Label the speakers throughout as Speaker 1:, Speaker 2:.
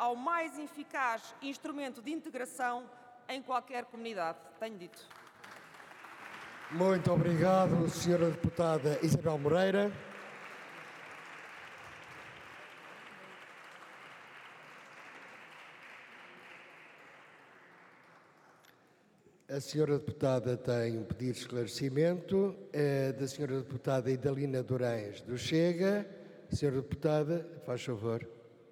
Speaker 1: ao mais eficaz instrumento de integração em qualquer comunidade. Tenho dito.
Speaker 2: Muito obrigado, Sra. Deputada Isabel Moreira. A Sra. Deputada tem um pedido de esclarecimento, é da Sra. Deputada Idalina Durães do Chega. Sra. Deputada, faz favor.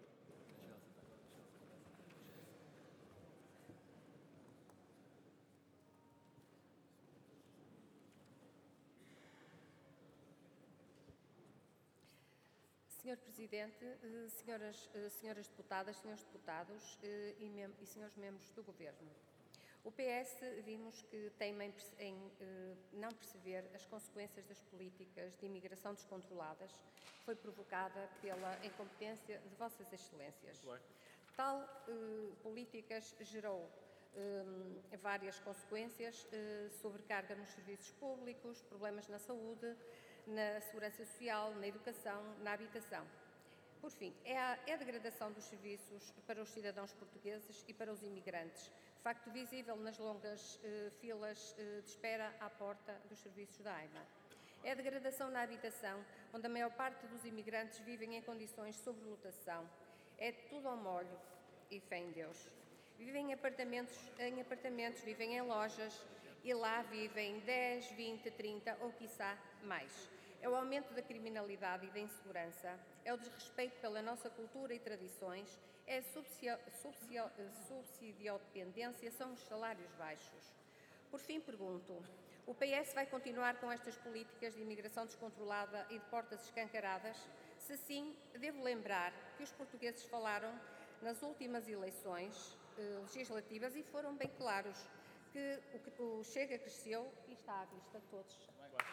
Speaker 3: Senhor Presidente, senhoras deputadas, senhores deputados e senhores membros do Governo, o PS vimos que teima em não perceber as consequências das políticas de imigração descontroladas que foi provocada pela incompetência de Vossas Excelências. Tal políticas gerou várias consequências, sobrecarga nos serviços públicos, problemas na saúde, na segurança social, na educação, na habitação. Por fim, é a degradação dos serviços para os cidadãos portugueses e para os imigrantes, facto visível nas longas filas de espera à porta dos serviços da AIMA. É a degradação na habitação, onde a maior parte dos imigrantes vivem em condições de sobrelotação. É tudo ao molho e fé em Deus. Vivem em apartamentos, vivem em lojas e lá vivem 10, 20, 30 ou quiçá mais. É o aumento da criminalidade e da insegurança, é o desrespeito pela nossa cultura e tradições, é a subsidiodependência, são os salários baixos. Por fim, pergunto, o PS vai continuar com estas políticas de imigração descontrolada e de portas escancaradas? Se sim, devo lembrar que os portugueses falaram nas últimas eleições legislativas e foram bem claros que o Chega cresceu e está à vista de todos.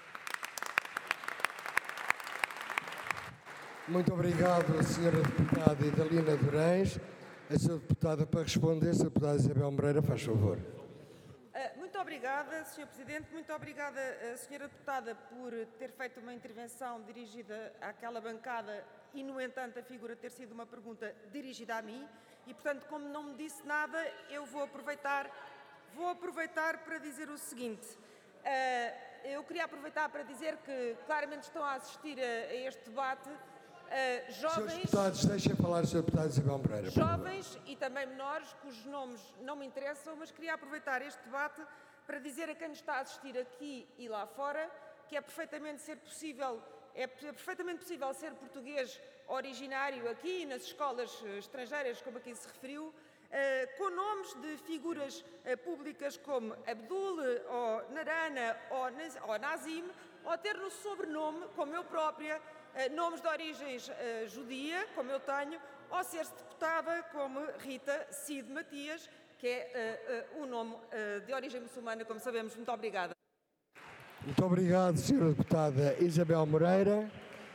Speaker 2: Muito obrigado, Sra. Deputada Idalina Durães. A Sra. Deputada, para responder, a Sra. Deputada Isabel Moreira, faz favor.
Speaker 1: Muito obrigada, Sr. Presidente. Muito obrigada, Sra. Deputada, por ter feito uma intervenção dirigida àquela bancada e, no entanto, a figura ter sido uma pergunta dirigida a mim. E, portanto, como não me disse nada, eu vou aproveitar para dizer o seguinte. Eu queria aproveitar para dizer que claramente estão a assistir a este debate jovens...
Speaker 2: Senhores deputados, deixem falar a Sra. Deputada Isabel Moreira.
Speaker 1: Jovens e também menores, cujos nomes não me interessam, mas queria aproveitar este debate para dizer a quem nos está a assistir aqui e lá fora que é perfeitamente possível ser português originário aqui nas escolas estrangeiras, como aqui se referiu, com nomes de figuras públicas como Abdul, ou Narana, ou Nazim, ou ter no sobrenome, como eu própria, nomes de origens judia, como eu tenho, ou ser-se deputada como Rita Cid Matias, que é um nome de origem muçulmana, como sabemos. Muito obrigada.
Speaker 2: Muito obrigado, Sra. Deputada Isabel Moreira.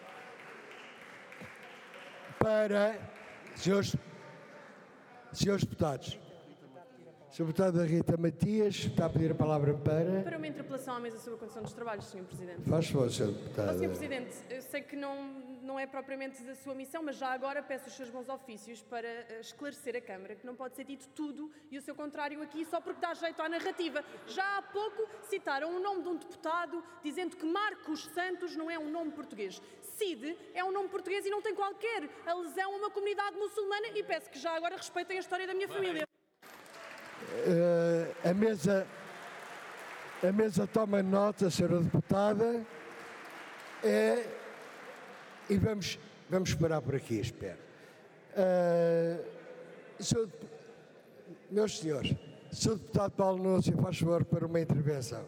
Speaker 2: Para senhores deputados. Sra. Deputada Rita Matias está a pedir a palavra
Speaker 4: para uma interpelação à mesa sobre a condição dos trabalhos, Sr. Presidente.
Speaker 2: Faz favor, Sra. Deputada.
Speaker 4: Sr. Presidente, eu sei que não é propriamente da sua missão, mas já agora peço os seus bons ofícios para esclarecer a Câmara que não pode ser dito tudo e o seu contrário aqui só porque dá jeito à narrativa. Já há pouco citaram o nome de um deputado dizendo que Marcos Santos não é um nome português. Cid é um nome português e não tem qualquer alusão a uma comunidade muçulmana e peço que já agora respeitem a história da minha família.
Speaker 2: A mesa toma nota, Sra. Deputada, e vamos parar por aqui, espero. Meus senhores, Sr. Deputado Paulo Núncio, faz favor para uma intervenção.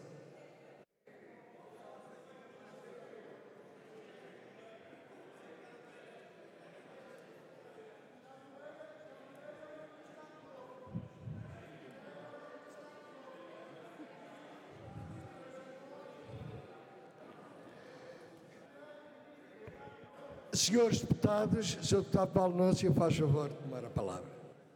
Speaker 2: Senhores deputados, Sr. Deputado Paulo Núncio, faz favor de tomar a palavra.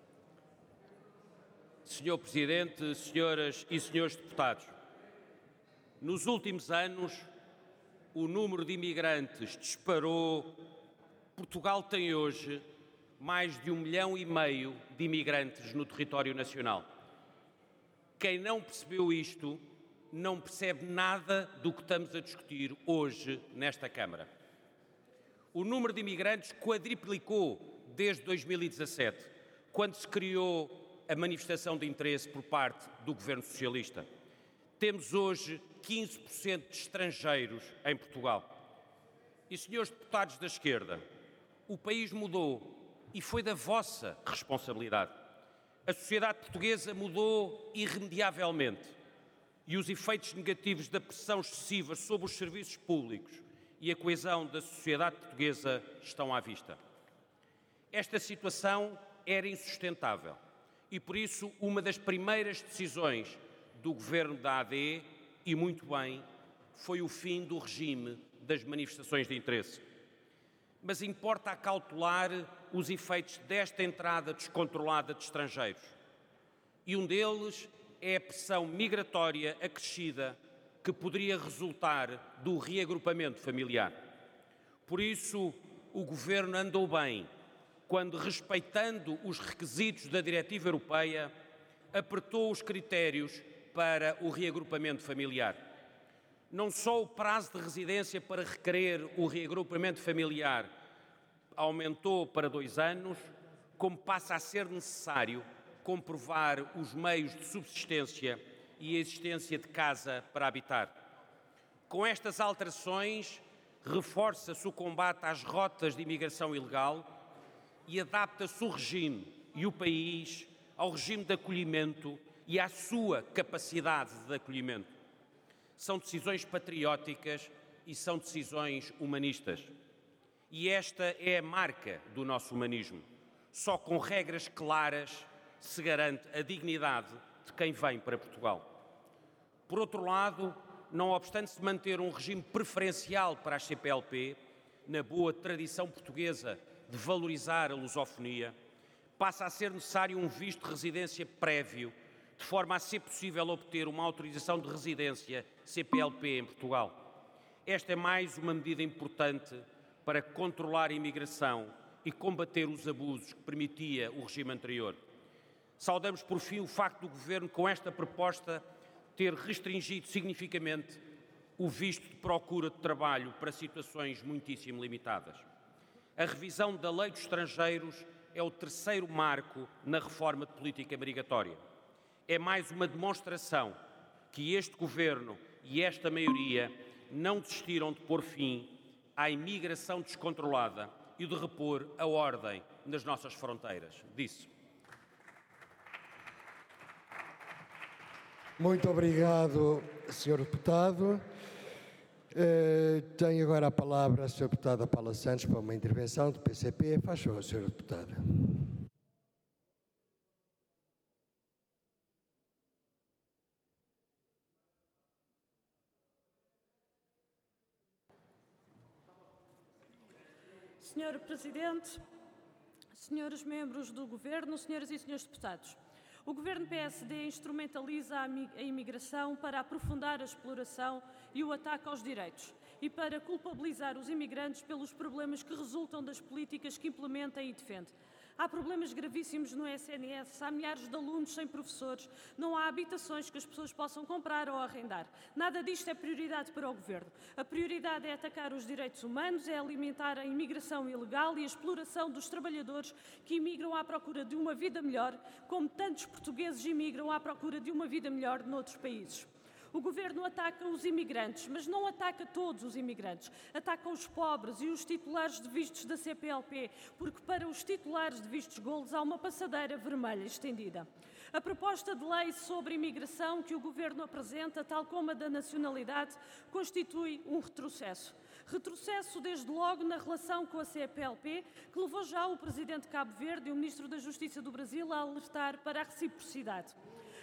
Speaker 5: Senhor Presidente, senhoras e senhores deputados, nos últimos anos o número de imigrantes disparou. Portugal tem hoje mais de 1,5 milhão de imigrantes no território nacional. Quem não percebeu isto não percebe nada do que estamos a discutir hoje nesta Câmara. O número de imigrantes quadriplicou desde 2017, quando se criou a manifestação de interesse por parte do Governo Socialista. Temos hoje 15% de estrangeiros em Portugal. E, senhores deputados da esquerda, o país mudou e foi da vossa responsabilidade. A sociedade portuguesa mudou irremediavelmente e os efeitos negativos da pressão excessiva sobre os serviços públicos e a coesão da sociedade portuguesa estão à vista. Esta situação era insustentável e, por isso, uma das primeiras decisões do governo da AD, e muito bem, foi o fim do regime das manifestações de interesse. Mas importa acautelar os efeitos desta entrada descontrolada de estrangeiros. E um deles é a pressão migratória acrescida que poderia resultar do reagrupamento familiar. Por isso, o Governo andou bem quando, respeitando os requisitos da Diretiva Europeia, apertou os critérios para o reagrupamento familiar. Não só o prazo de residência para requerer o reagrupamento familiar aumentou para 2 anos, como passa a ser necessário comprovar os meios de subsistência e a existência de casa para habitar. Com estas alterações, reforça-se o combate às rotas de imigração ilegal e adapta-se o regime e o país ao regime de acolhimento e à sua capacidade de acolhimento. São decisões patrióticas e são decisões humanistas. E esta é a marca do nosso humanismo. Só com regras claras se garante a dignidade de quem vem para Portugal. Por outro lado, não obstante se manter um regime preferencial para as CPLP, na boa tradição portuguesa de valorizar a lusofonia, passa a ser necessário um visto de residência prévio, de forma a ser possível obter uma autorização de residência CPLP em Portugal. Esta é mais uma medida importante para controlar a imigração e combater os abusos que permitia o regime anterior. Saudamos, por fim, o facto do Governo, com esta proposta, ter restringido significativamente o visto de procura de trabalho para situações muitíssimo limitadas. A revisão da Lei dos Estrangeiros é o terceiro marco na reforma de política migratória. É mais uma demonstração que este Governo e esta maioria não desistiram de pôr fim à imigração descontrolada e de repor a ordem nas nossas fronteiras. Disse.
Speaker 2: Muito obrigado, Sr. Deputado. Tem agora a palavra a Sra. Deputada Paula Santos para uma intervenção do PCP. Faz favor, Sra. Deputada.
Speaker 6: Senhor Presidente, senhores membros do Governo, senhoras e senhores deputados, o Governo PSD instrumentaliza a imigração para aprofundar a exploração e o ataque aos direitos e para culpabilizar os imigrantes pelos problemas que resultam das políticas que implementa e defende. Há problemas gravíssimos no SNS, há milhares de alunos sem professores, não há habitações que as pessoas possam comprar ou arrendar. Nada disto é prioridade para o Governo. A prioridade é atacar os direitos humanos, é alimentar a imigração ilegal e a exploração dos trabalhadores que imigram à procura de uma vida melhor, como tantos portugueses imigram à procura de uma vida melhor noutros países. O Governo ataca os imigrantes, mas não ataca todos os imigrantes. Ataca os pobres e os titulares de vistos da CPLP, porque para os titulares de vistos gold há uma passadeira vermelha estendida. A proposta de lei sobre imigração que o Governo apresenta, tal como a da nacionalidade, constitui um retrocesso. Retrocesso, desde logo, na relação com a CPLP, que levou já o Presidente de Cabo Verde e o Ministro da Justiça do Brasil a alertar para a reciprocidade.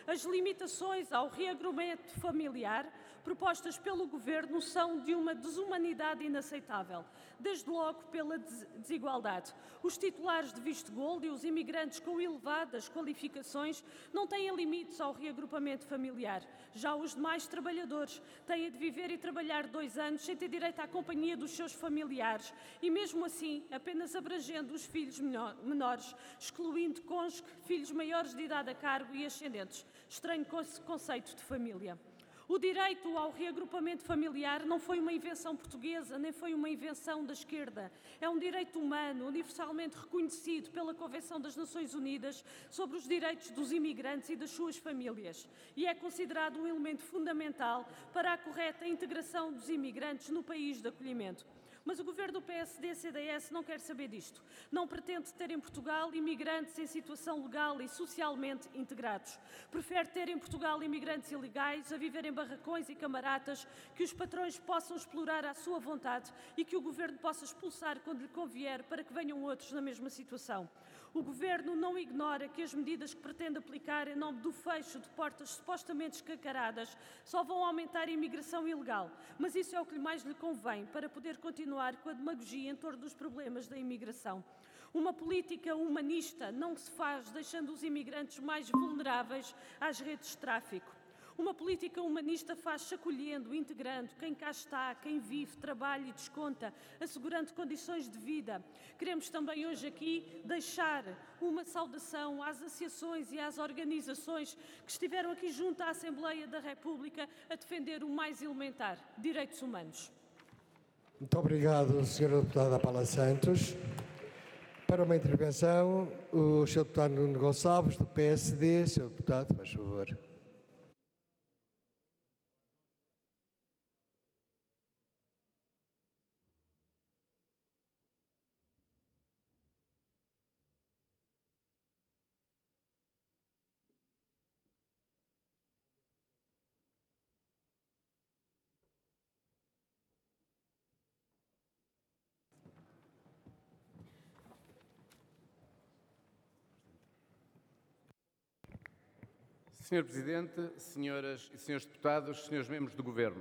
Speaker 6: As limitações ao reagrupamento familiar propostas pelo Governo são de uma desumanidade inaceitável, desde logo pela desigualdade. Os titulares de visto gold e os imigrantes com elevadas qualificações não têm limites ao reagrupamento familiar. Já os demais trabalhadores têm de viver e trabalhar 2 anos sem ter direito à companhia dos seus familiares e, mesmo assim, apenas abrangendo os filhos menores, excluindo cônjuge, filhos maiores de idade a cargo e ascendentes. Estranho conceito de família. O direito ao reagrupamento familiar não foi uma invenção portuguesa, nem foi uma invenção da esquerda. É um direito humano, universalmente reconhecido pela Convenção das Nações Unidas sobre os direitos dos imigrantes e das suas famílias. E é considerado um elemento fundamental para a correta integração dos imigrantes no país de acolhimento. Mas o governo do PSD-CDS não quer saber disto. Não pretende ter em Portugal imigrantes em situação legal e socialmente integrados. Prefere ter em Portugal imigrantes ilegais a viver em barracões e camaratas que os patrões possam explorar à sua vontade e que o governo possa expulsar quando lhe convier para que venham outros na mesma situação. O Governo não ignora que as medidas que pretende aplicar em nome do fecho de portas supostamente escancaradas só vão aumentar a imigração ilegal, mas isso é o que mais lhe convém para poder continuar com a demagogia em torno dos problemas da imigração. Uma política humanista não se faz deixando os imigrantes mais vulneráveis às redes de tráfico. Uma política humanista faz-se acolhendo, integrando quem cá está, quem vive, trabalha e desconta, assegurando condições de vida. Queremos também hoje aqui deixar uma saudação às associações e às organizações que estiveram aqui junto à Assembleia da República a defender o mais elementar, direitos humanos.
Speaker 2: Muito obrigado, Sra. Deputada Paula Santos. Para uma intervenção, o Sr. Deputado Nuno Gonçalves, do PSD. Sr. Deputado, faz favor.
Speaker 7: Sr. Presidente, senhoras e senhores deputados, senhores membros do Governo,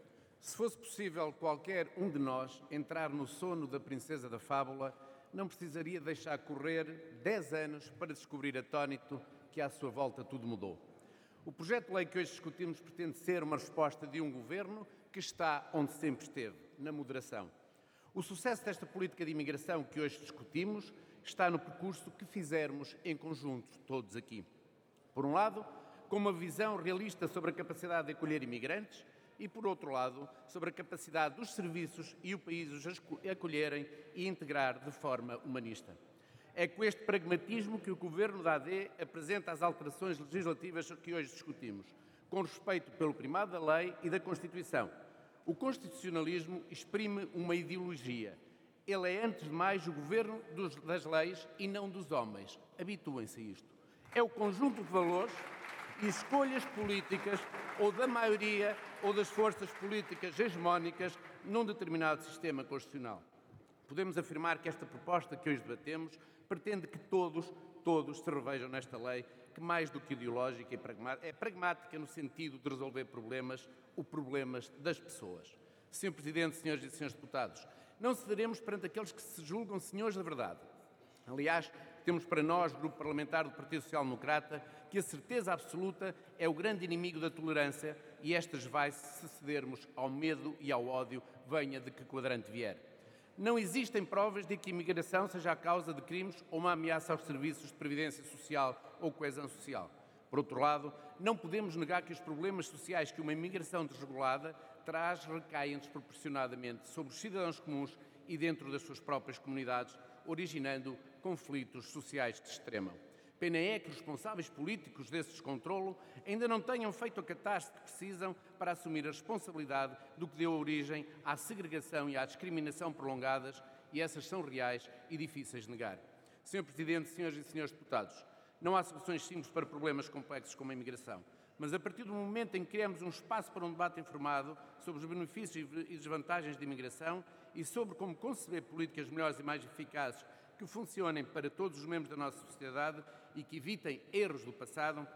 Speaker 7: se fosse possível qualquer um de nós entrar no sono da princesa da fábula, não precisaria deixar correr 10 anos para descobrir atónito que à sua volta tudo mudou. O projeto de lei que hoje discutimos pretende ser uma resposta de um Governo que está onde sempre esteve, na moderação. O sucesso desta política de imigração que hoje discutimos está no percurso que fizermos em conjunto, todos aqui. Por um lado, com uma visão realista sobre a capacidade de acolher imigrantes e, por outro lado, sobre a capacidade dos serviços e o país os acolherem e integrar de forma humanista. É com este pragmatismo que o Governo da AD apresenta as alterações legislativas que hoje discutimos, com respeito pelo primado da lei e da Constituição. O constitucionalismo exprime uma ideologia. Ele é, antes de mais, o governo das leis e não dos homens. Habituem-se a isto. É o conjunto de valores e escolhas políticas ou da maioria ou das forças políticas hegemónicas num determinado sistema constitucional. Podemos afirmar que esta proposta que hoje debatemos pretende que todos se revejam nesta lei, que mais do que ideológica é pragmática no sentido de resolver problemas, os problemas das pessoas. Sr. Presidente, senhoras e senhores deputados, não cederemos perante aqueles que se julgam senhores da verdade. Aliás, temos para nós, Grupo Parlamentar do Partido Social Democrata, que a certeza absoluta é o grande inimigo da tolerância e estas vai-se, se cedermos ao medo e ao ódio, venha de que quadrante vier. Não existem provas de que a imigração seja a causa de crimes ou uma ameaça aos serviços de previdência social ou coesão social. Por outro lado, não podemos negar que os problemas sociais que uma imigração desregulada traz recaem desproporcionadamente sobre os cidadãos comuns e dentro das suas próprias comunidades, originando conflitos sociais de extrema. Pena é que os responsáveis políticos desse descontrolo ainda não tenham feito a catarse que precisam para assumir a responsabilidade do que deu origem à segregação e à discriminação prolongadas, e essas são reais e difíceis de negar. Sr. Presidente, senhoras e senhores deputados, não há soluções simples para problemas complexos como a imigração, mas a partir do momento em que criamos um espaço para um debate informado sobre os benefícios e desvantagens da imigração e sobre como conceber políticas melhores e mais eficazes que funcionem para todos os membros da nossa sociedade e que evitem erros do passado,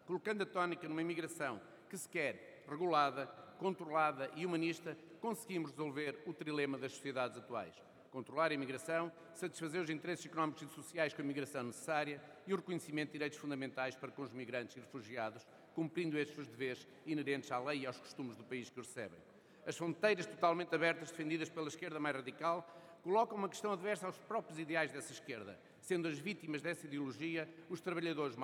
Speaker 7: Colocando a tónica numa imigração que se quer regulada, controlada e humanista, conseguimos resolver o trilema das sociedades atuais. Controlar a imigração, satisfazer os interesses económicos e sociais com a imigração necessária e o reconhecimento de direitos fundamentais para com os migrantes e refugiados, cumprindo estes os deveres inerentes à lei e aos costumes do país que os recebem. As fronteiras totalmente abertas, defendidas pela esquerda mais radical, colocam uma questão adversa aos próprios ideais dessa esquerda, sendo as vítimas dessa ideologia os trabalhadores mais